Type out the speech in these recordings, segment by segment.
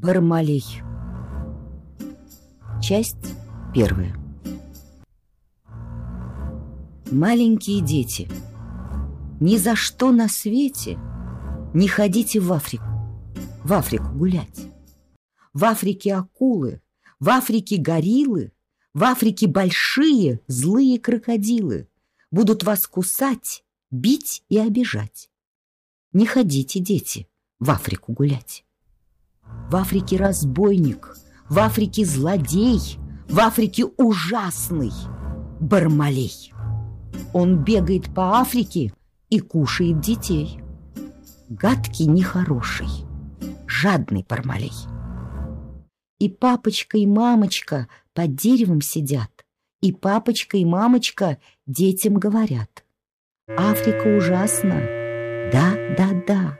Бармалей. Часть первая. Маленькие дети, ни за что на свете не ходите в Африку гулять. В Африке акулы, в Африке гориллы, в Африке большие злые крокодилы будут вас кусать, бить и обижать. Не ходите, дети, в Африку гулять. В Африке разбойник, в Африке злодей, в Африке ужасный Бармалей. Он бегает по Африке и кушает детей. Гадкий, нехороший, жадный Бармалей. И папочка, и мамочка под деревом сидят, и папочка, и мамочка детям говорят: Африка ужасна, да, да, да.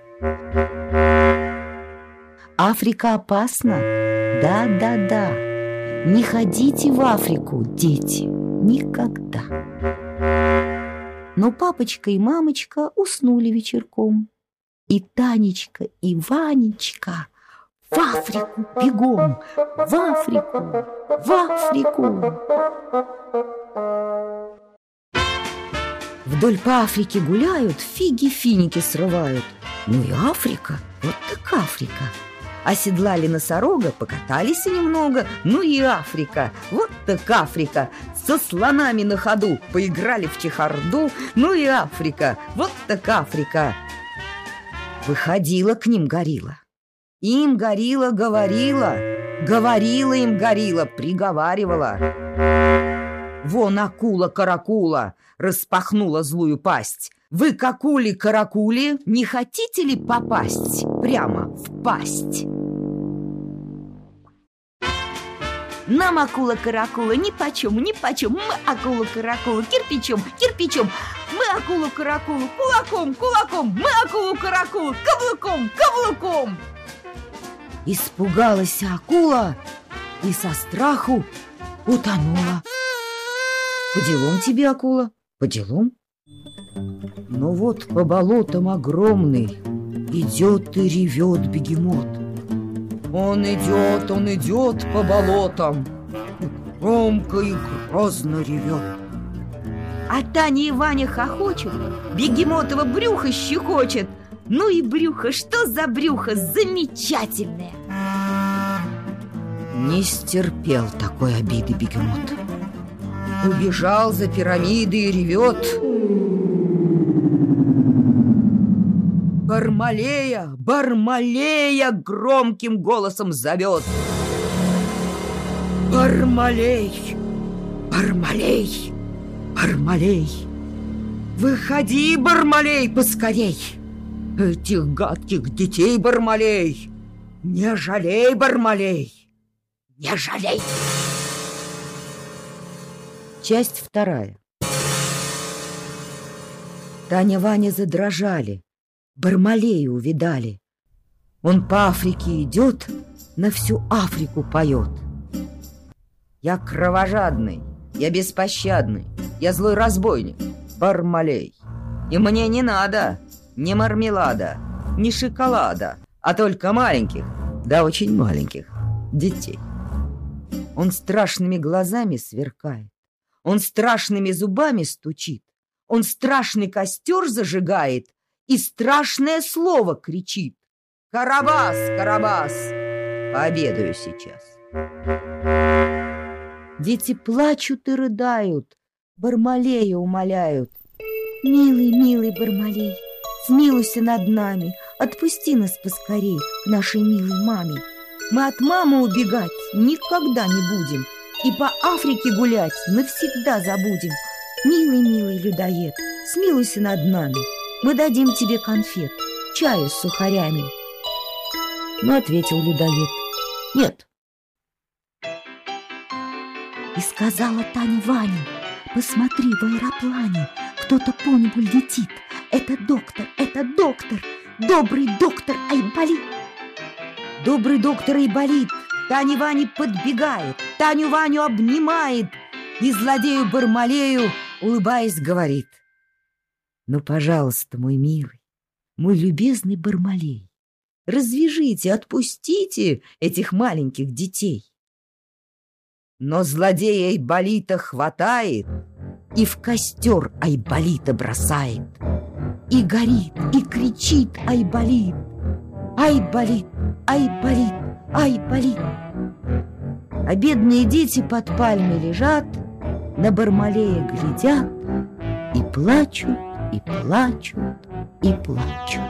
Африка опасна, да, да, да. Не ходите в Африку, дети, никогда. Но папочка и мамочка уснули вечерком. И Танечка, и Ванечка в Африку бегом, в Африку, в Африку. Вдоль по Африке гуляют, фиги-финики срывают. Ну и Африка, вот так Африка. Оседлали носорога, покатались немного. Ну и Африка, вот так Африка. Со слонами на ходу поиграли в чехарду. Ну и Африка, вот так Африка. Выходила к ним горилла. Им горилла говорила, говорила им горилла, приговаривала. Вон акула-каракула распахнула злую пасть. Вы, какули-каракули, не хотите ли попасть прямо в пасть? Нам акула-каракула нипочем, нипочем. Мы акула-каракула кирпичом, кирпичом. Мы акулу-каракулу кулаком, кулаком. Мы акулу-каракулу каблуком, каблуком. Испугалась акула и со страху утонула. По делам тебе, акула, по делам. Но вот по болотам огромный идет и ревет бегемот. Он идет по болотам, громко и грозно ревет. А Таня и Ваня хохочут, бегемотово брюхо щекочет. Ну и брюхо, что за брюхо замечательное! Не стерпел такой обиды бегемот. Убежал за пирамидой и ревет. Бармалея, Бармалея громким голосом зовет. Бармалей, Бармалей, Бармалей, выходи, Бармалей, поскорей. Этих гадких детей, Бармалей, не жалей, Бармалей, не жалей. Часть вторая. Таня, Ваня задрожали, Бармалея увидали. Он по Африке идет, на всю Африку поет. Я кровожадный, я беспощадный, я злой разбойник, Бармалей. И мне не надо ни мармелада, ни шоколада, а только маленьких, да очень маленьких детей. Он страшными глазами сверкает, он страшными зубами стучит, он страшный костер зажигает и страшное слово кричит. Карабас, Карабас, пообедаю сейчас. Дети плачут и рыдают, Бармалея умоляют. Милый, милый Бармалей, смилуйся над нами, отпусти нас поскорей к нашей милой маме. Мы от мамы убегать никогда не будем и по Африке гулять навсегда забудем. Милый, милый людоед, смилуйся над нами, мы дадим тебе конфет, чаю с сухарями. Но ответил людоед: нет. И сказала Таня Ване: посмотри, в аэроплане кто-то по небу летит. Это доктор, добрый доктор Айболит. Добрый доктор Айболит Тане Ване подбегает, Таню Ваню обнимает и злодею Бармалею, улыбаясь, говорит: ну, пожалуйста, мой милый, мой любезный Бармалей, развяжите, отпустите этих маленьких детей. Но злодея Айболита хватает и в костер Айболита бросает. И горит, и кричит Айболит: Айболит, Айболит, Айболит. А бедные дети под пальмой лежат, на Бармалея глядят и плачут, и плачут, и плачут.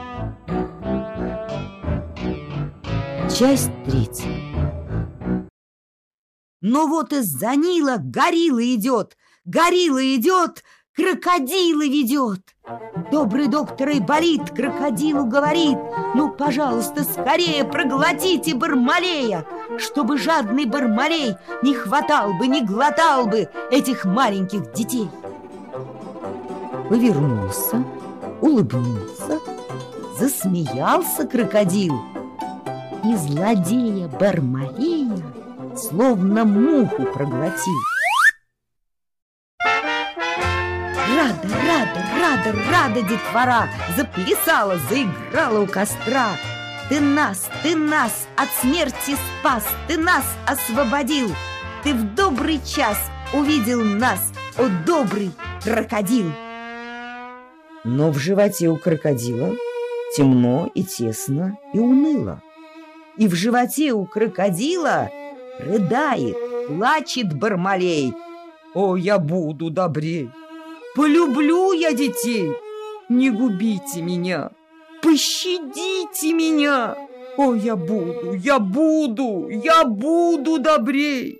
Часть 3. Ну вот из-за Нила горилла идет, крокодила ведет. Добрый доктор Айболит крокодилу говорит: ну, пожалуйста, скорее проглотите Бармалея, чтобы жадный Бармалей не хватал бы, не глотал бы этих маленьких детей. Повернулся, улыбнулся, засмеялся крокодил, и злодея Бармалея словно муху проглотил. Рада, детвора заплясала, заиграла у костра. Ты нас от смерти спас, ты нас освободил. Ты в добрый час увидел нас, о добрый крокодил. Но в животе у крокодила темно и тесно и уныло. И в животе у крокодила рыдает, плачет Бармалей: о, я буду добрей, полюблю я детей, не губите меня, пощадите меня, о, я буду добрей.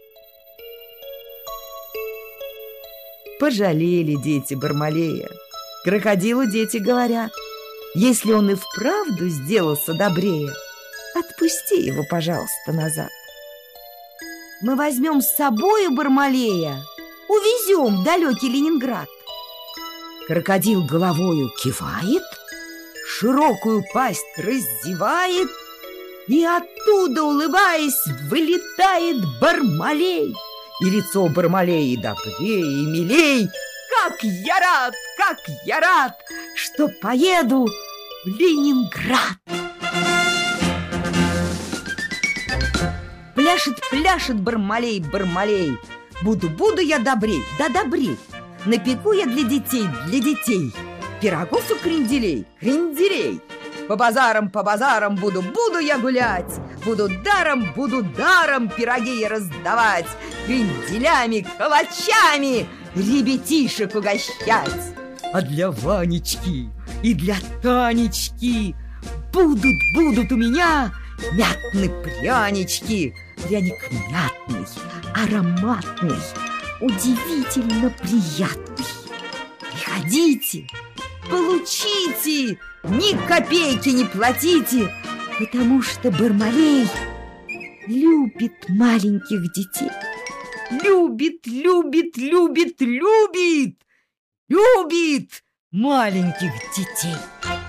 Пожалели дети Бармалея. Крокодилу дети говорят: если он и вправду сделался добрее, отпусти его, пожалуйста, назад. Мы возьмем с собою Бармалея, увезем в далекий Ленинград. Крокодил головою кивает, широкую пасть раздевает, и оттуда, улыбаясь, вылетает Бармалей. И лицо Бармалея добрее и милей. Как я рад, что поеду в Ленинград. Пляшет Бармалей. Буду я добрей, да добрей. Напеку я для детей пирогов и кренделей. По базарам буду я гулять. Буду даром пироги я раздавать, кренделями, калачами ребятишек угощать. А для Ванечки и для Танечки будут у меня мятные прянички. Пряник мятный, ароматный, удивительно приятный. Приходите, получите, ни копейки не платите, потому что Бармалей любит маленьких детей. Любит маленьких детей.